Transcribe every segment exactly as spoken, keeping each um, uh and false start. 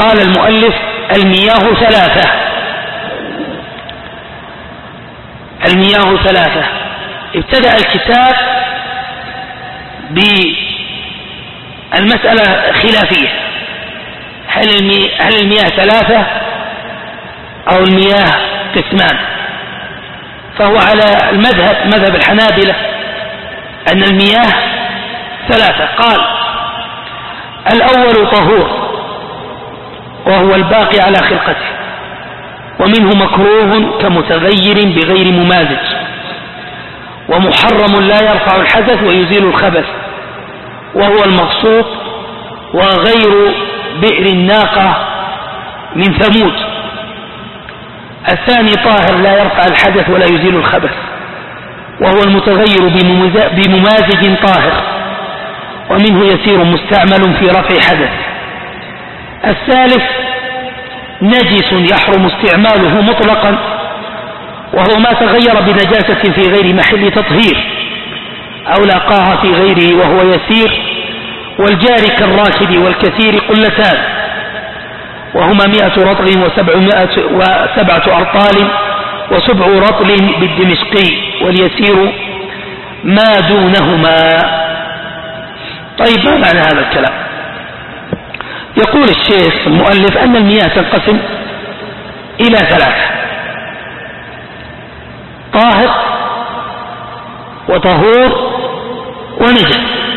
قال المؤلف المياه ثلاثة. المياه ثلاثة. ابتدأ الكتاب بالمسألة خلافية، هل المياه ثلاثة أو المياه قسمان؟ فهو على المذهب مذهب الحنابلة أن المياه ثلاثة. قال الأول طهور وهو الباقي على خلقته، ومنه مكروه كمتغير بغير ممازج، ومحرم لا يرفع الحدث ويزيل الخبث، وهو المغصوب وغير بئر الناقة من ثمود. الثاني طاهر لا يرفع الحدث ولا يزيل الخبث، وهو المتغير بممازج طاهر، ومنه يسير مستعمل في رفع حدث. الثالث نجس يحرم استعماله مطلقا، وهو ما تغير بنجاسة في غير محل تطهير أو لاقاها في غيره وهو يسير، والجاري كالراكد والكثير قلتان، وهما مئة رطل وسبعمائة وسبعة أرطال وسبع رطل بالدمشقي، واليسير ما دونهما. طيب ما معنى هذا الكلام؟ يقول الشيخ المؤلف أن المياه تنقسم إلى ثلاثة: طاهر وطهور ونجس.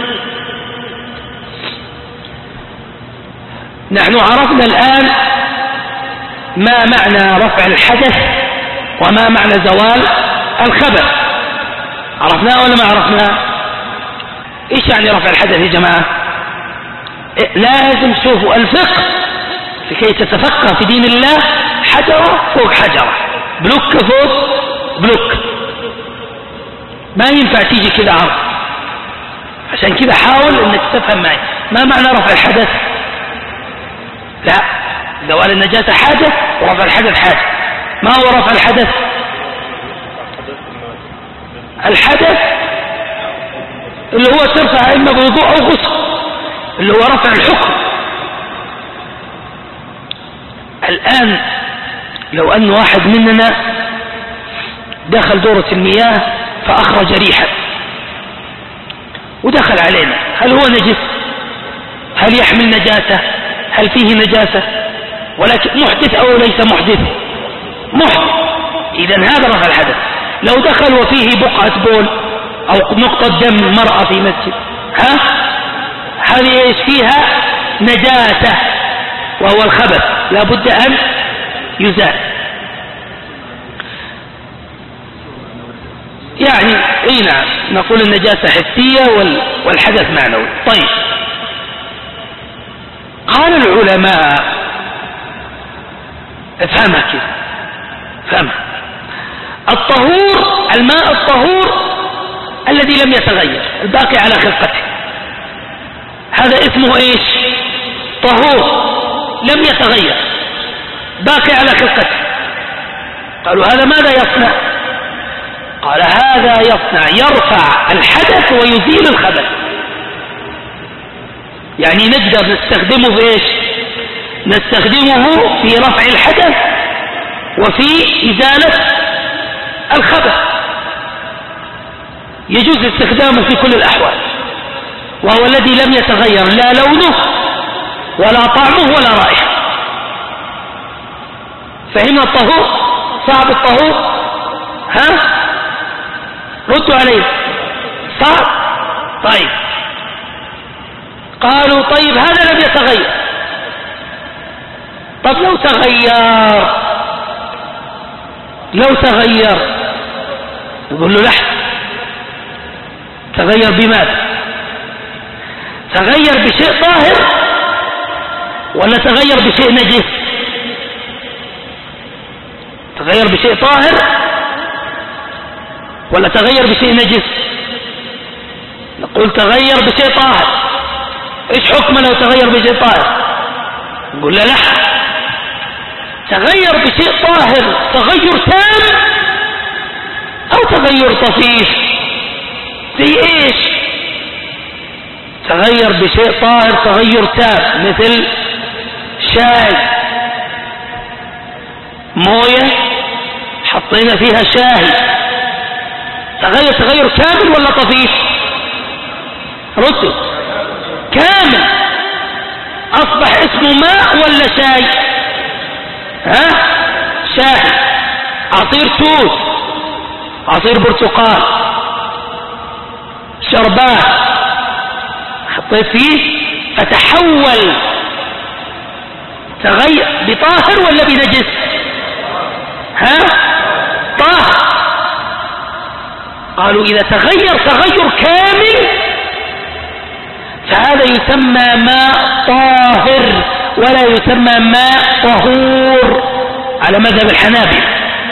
نحن عرفنا الآن ما معنى رفع الحدث وما معنى زوال الخبث، عرفناه ولا ما عرفناه؟ ايش يعني رفع الحدث يا جماعة؟ لازم تشوفوا الفقه لكي تتفقه في دين الله حجرة فوق حجرة، بلوك فوق بلوك، ما ينفع تيجي كذا عرض. عشان كذا حاول انك تفهم معي ما معنى رفع الحدث. لا، زوال النجاسة حاجة ورفع الحدث حاجة. ما هو رفع الحدث؟ الحدث اللي هو ترفع إما بوضوء أو غسل، اللي هو رفع الحكم. الآن لو أن واحد مننا دخل دورة المياه فأخرج ريحا ودخل علينا، هل هو نجس؟ هل يحمل نجاسة؟ هل فيه نجاسة؟ ولكن محدث أو ليس محدث؟ محدث. إذن هذا رفع الحدث. لو دخل وفيه بقعة بول أو نقطة دم مرأة في مسجد، ها هذه ايش فيها؟ نجاسة، وهو الخبث لا بد أن يزال. يعني اي نعم نقول النجاسة حسية والحدث معنوي. طيب، قال العلماء افهمها كده، افهمها. الطهور الماء الطهور الذي لم يتغير الباقي على خلقته، هذا اسمه ايش؟ طهور لم يتغير باقي على خلقته. قالوا هذا ماذا يصنع؟ قال هذا يصنع يرفع الحدث ويزيل الخبث. يعني نقدر نستخدمه في ايش؟ نستخدمه في رفع الحدث وفي إزالة الخبث، يجوز استخدامه في كل الأحوال، وهو الذي لم يتغير لا لونه ولا طعمه ولا رائحة. فهمنا الطهور؟ صعب الطهور؟ ها؟ ردوا عليه. صعب؟ طيب. قالوا طيب هذا لم يتغير. طب لو تغير لو تغير يقول له لحظة، تغير بماذا؟ تغير بشيء طاهر ولا تغير بشيء نجس؟ تغير بشيء طاهر ولا تغير بشيء نجس؟ نقول تغير بشيء طاهر. ايش حكمه لو تغير بشيء طاهر؟ نقول لا لا، تغير بشيء طاهر تغير تام او تغير طفيف. زي ايش؟ تغير بشيء طاهر تغير تام مثل شاي، موية حطينا فيها شاي، تغير تغير كامل ولا طفيف؟ ردوا. كامل. أصبح اسمه ماء ولا شاي؟ ها؟ شاي. عصير توت، عصير برتقال، شربات حطيت فيه فتحول، تغير بطاهر ولا بنجس؟ ها؟ طاهر. قالوا إذا تغير تغير كامل فهذا يسمى ماء طاهر ولا يسمى ماء طهور على مذهب الحنابلة.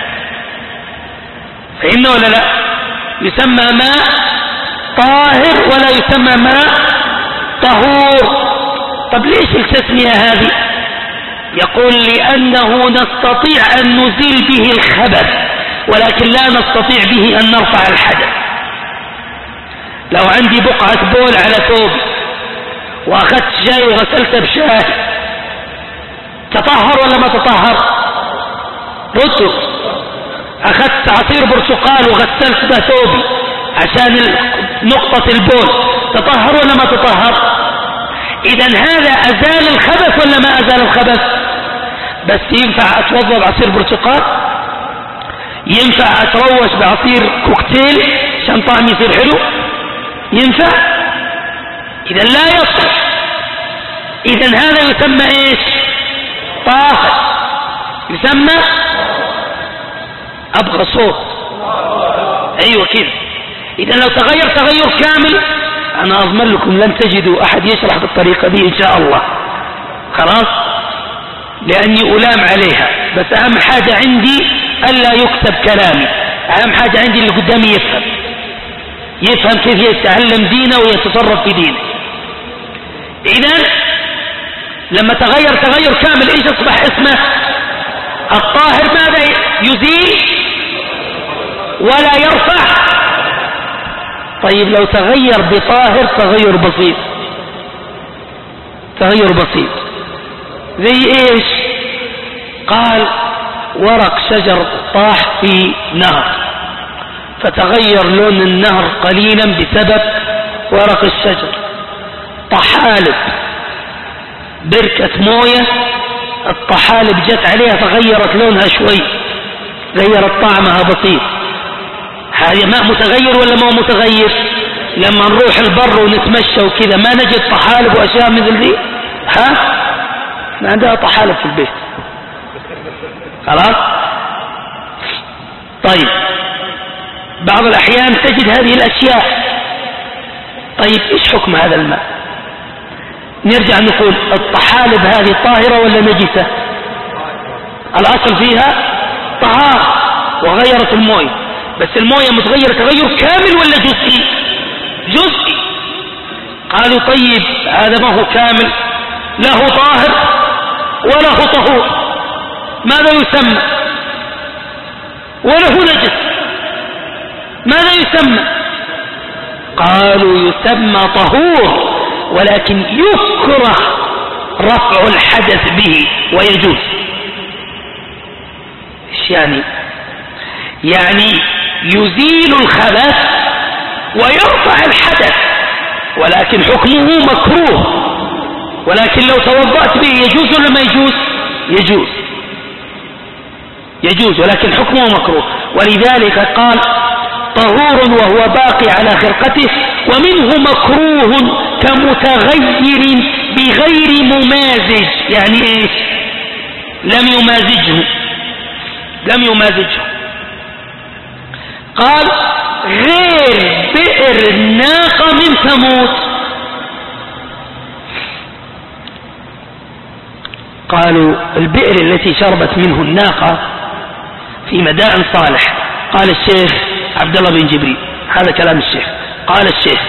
فإنه ولا لا؟ يسمى ماء طاهر ولا يسمى ماء طهور. طب ليش التسمية هذه؟ يقول لأنه نستطيع أن نزيل به الخبث ولكن لا نستطيع به أن نرفع الحدث. لو عندي بقعة بول على ثوب وأخذت شاي وغسلته بشاي تطهر ولا ما تطهر؟ ردوا. أخذت عصير برتقال وغسلت به ثوبي عشان نقطة البول تطهر ولا ما تطهر؟ إذن هذا أزال الخبث ولا ما أزال الخبث؟ بس ينفع أتوضأ بعصير برتقال؟ ينفع أتروش بعصير كوكتيل عشان طعم يصير حلو؟ ينفع؟ إذن لا يصلح. إذن هذا يسمى إيش؟ طاهر. يسمى أبغى صوت. أيوة كذا. إذن لو تغير تغير كامل أنا أضمن لكم لن تجدوا أحد يشرح بالطريقة دي إن شاء الله. خلاص؟ لأني ألام عليها. بس أهم حاجة عندي ألا يكتب كلامي. أهم حاجة عندي اللي قدامي يفهم يفهم كيف يتعلم دينه ويتصرف في دينه. إذن لما تغير تغير كامل إيش أصبح اسمه؟ الطاهر. ماذا يزيل ولا يرفع؟ طيب لو تغير بطاهر تغير بسيط، تغير بسيط زي ايش؟ قال ورق شجر طاح في نهر فتغير لون النهر قليلا بسبب ورق الشجر. طحالب بركة موية الطحالب جت عليها فغيرت لونها شوي، غيرت طعمها بسيط. هذا ماء متغير ولا ما متغير؟ لما نروح البر ونتمشى وكذا ما نجد طحالب وأشياء مثل ذي؟ ها؟ ما عندها طحالب في البيت. خلاص؟ طيب بعض الأحيان تجد هذه الأشياء. طيب إيش حكم هذا الماء؟ نرجع نقول الطحالب هذه طاهرة ولا نجسة؟ الأصل فيها طهارة وغيرت المويه، بس المويه متغيرة تغير كامل ولا جزئي؟ جزئي. قالوا طيب هذا ما هو كامل، له طاهر وله طهور، ماذا يسمى؟ وله نجس، ماذا يسمى؟ قالوا يسمى طهور ولكن يكره رفع الحدث به ويجوز. ايش يعني؟ يعني يزيل الخبث ويرفع الحدث ولكن حكمه مكروه، ولكن لو توضأت به يجوز ولا ما يجوز؟ يجوز يجوز ولكن حكمه مكروه. ولذلك قال طهور وهو باقي على خرقته، ومنه مكروه كمتغير بغير ممازج. يعني ايش؟ لم يمازجه لم يمازجه قال غير بئر الناقة من ثمود. قالوا البئر التي شربت منه الناقة في مدائن صالح. قال الشيخ عبد الله بن جبريل، هذا كلام الشيخ، قال الشيخ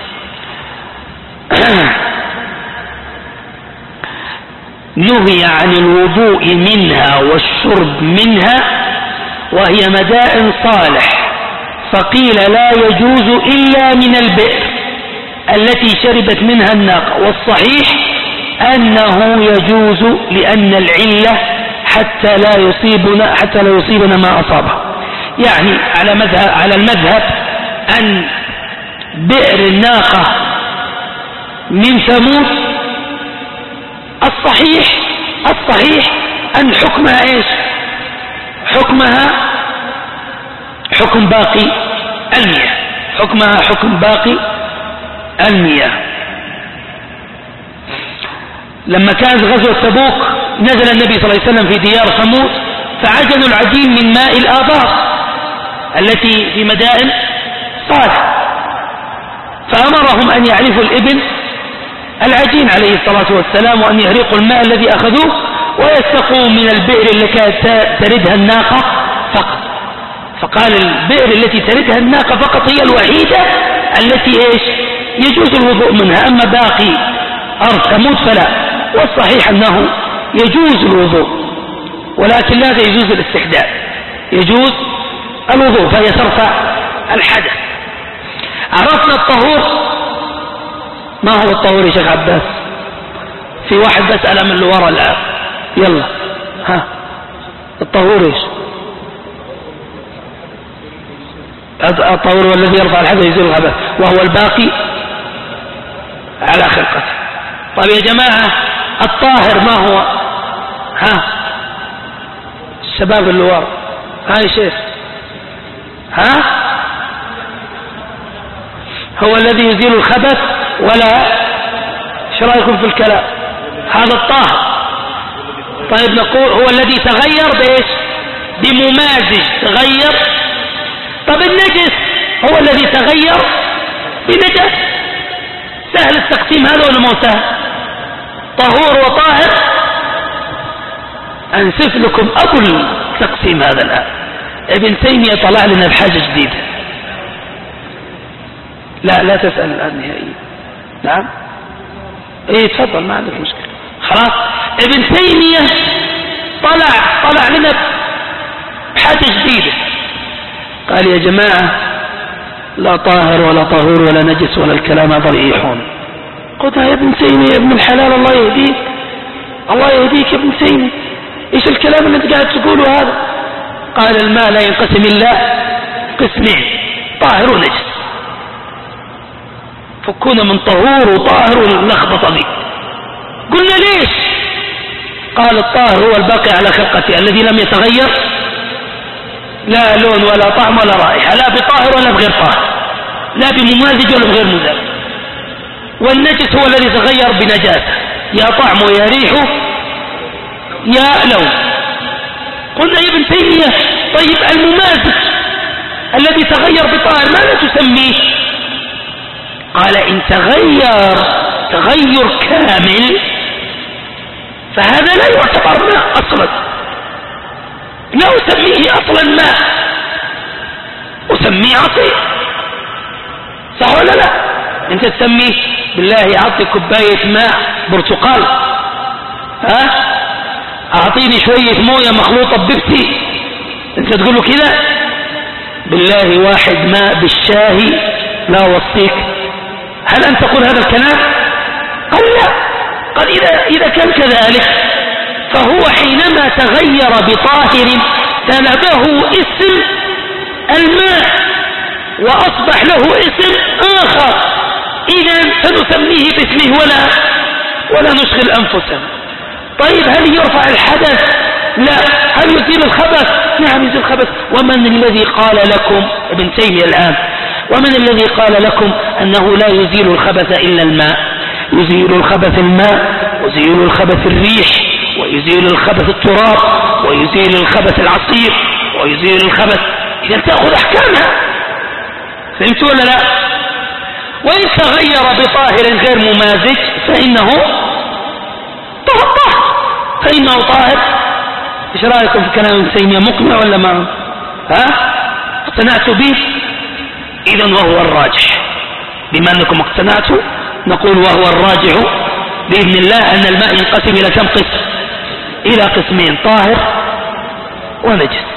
نهي عن الوضوء منها والشرب منها وهي مدائن صالح، فقيل لا يجوز إلا من البئر التي شربت منها الناقة. والصحيح أنه يجوز لأن العلة حتى لا يصيبنا حتى لا يصيبنا ما أصابه. يعني على مذهب على المذهب أن بئر الناقة من ثمود الصحيح الصحيح أن حكمها إيش؟ حكمها حكم باقي المياه، حكمها حكم باقي المياه. لما كانت غزوة تبوك نزل النبي صلى الله عليه وسلم في ديار ثمود فعجنوا العجين من ماء الآبار التي في مدائن صالح، فأمرهم أن يعرفوا الإبل العجين عليه الصلاة والسلام وأن يهرقوا الماء الذي أخذوه ويستقوا من البئر التي تردها الناقة فقط. فقال البئر التي تردها الناقة فقط هي الوحيدة التي إيش يجوز الوضوء منها، أما باقي أرض ثمود فلا. والصحيح أنه يجوز الوضوء ولكن لا يجوز الاستحداث، يجوز الوضوء فهي ترفع الحدث. عرفنا الطهور. ما هو الطهور يا شيخ عباس؟ في واحد بسأله من اللي ورا الآن. يلا ها الطهور ايش؟ الطهور هو الذي يرفع الحدث يزيل الخبث وهو الباقي على خلقته. طيب يا جماعة الطاهر ما هو؟ ها الشباب اللي ورا ها يا شيخ ها هو الذي يزيل الخبث ولا ايش رايكم في الكلام؟ هذا الطاهر. طيب نقول هو الذي تغير بايش؟ بممازج تغير. طب النجس هو الذي تغير بنجس. سهل التقسيم هذا ولا مو سهل؟ طهور وطاهر. انسف لكم ابو التقسيم هذا الان. ابن تيمية طلع لنا بحاجة جديدة. لا لا تسأل الآن نهائيا. نعم ايه تفضل ما عندك مشكلة. خلاص ابن تيمية طلع طلع لنا بحاجة جديدة. قال يا جماعة لا طاهر ولا طهور ولا نجس ولا الكلام ضريحون. قلت يا ابن تيمية يا ابن الحلال الله يهديك الله يهديك يا ابن تيمية ايش الكلام اللي انت قاعد تقوله هذا؟ قال الماء لا ينقسم الا قسمين طاهر ونجس. فكونا من طهور وطاهر واللخبطه دي. قلنا ليش؟ قال الطاهر هو الباقي على خلقته الذي لم يتغير لا لون ولا طعم ولا رائحه، لا بطاهر ولا بغير طاهر، لا بممازج ولا بغير مزاج. والنجس هو الذي تغير بنجاسه يا طعم ويا ريح يا لون. قلنا يا ابن تيمية طيب الممازج الذي تغير بطاهر ماذا تسميه؟ قال إن تغير تغير كامل فهذا لا يعتبر ماء أصلا، لا أسميه أصلا ماء، أسميه عصير. صح ولا لا؟ أنت تسميه بالله أعطي كوباية ماء برتقال، ها أعطيني شوية موية مخلوطة ببيبسي، أنت تقول له كذا؟ بالله واحد ماء بالشاهي لا وصيك. هل أنت تقول هذا الكلام؟ قال لا. قال إذا, إذا كان كذلك فهو حينما تغير بطاهر سلبه اسم الماء وأصبح له اسم آخر، إذن سنسميه باسمه ولا ولا نشغل أنفسنا. طيب هل يرفع الحدث؟ لا. هل يزيل الخبث؟ نعم يزيل الخبث. ومن الذي قال لكم ابن تيمية الآن ومن الذي قال لكم أنه لا يزيل الخبث إلا الماء؟ يزيل الخبث الماء ويزيل الخبث الريح ويزيل الخبث التراب ويزيل الخبث العصير ويزيل الخبث. إذا تأخذ أحكامها. فهمت ولا لا؟ وإن تغير بطاهر غير ممازج فإنه طاهر فإنه طاهر. إيش رأيكم في كلام ابن تيمية؟ مقنع ولا ما؟ ها؟ اقتنعتوا به؟ إذن وهو الراجح. بما أنكم اقتنعتوا نقول وهو الراجح بإذن الله أن الماء ينقسم إلى كم قسم؟ إلى قسمين طاهر ونجس.